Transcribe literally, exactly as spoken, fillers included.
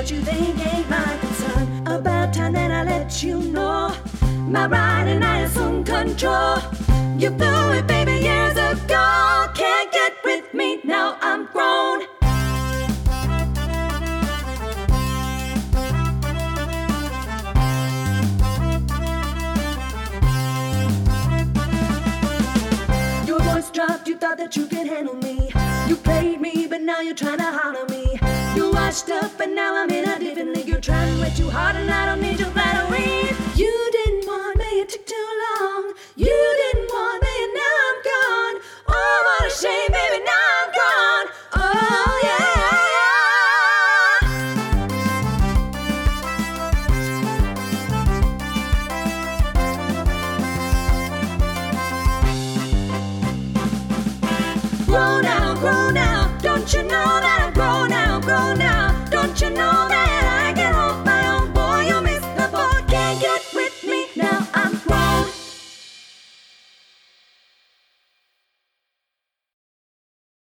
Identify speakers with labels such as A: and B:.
A: What you think ain't my concern. About time that I let you know my ride and I assume control. You blew it, baby, years ago. Can't get with me, now I'm grown. Your voice dropped, you thought that you could handle me. You played me, but now you're trying to holler me. You washed up, and now I'm in a different league. You're trying way too hard, and I don't need your flattery.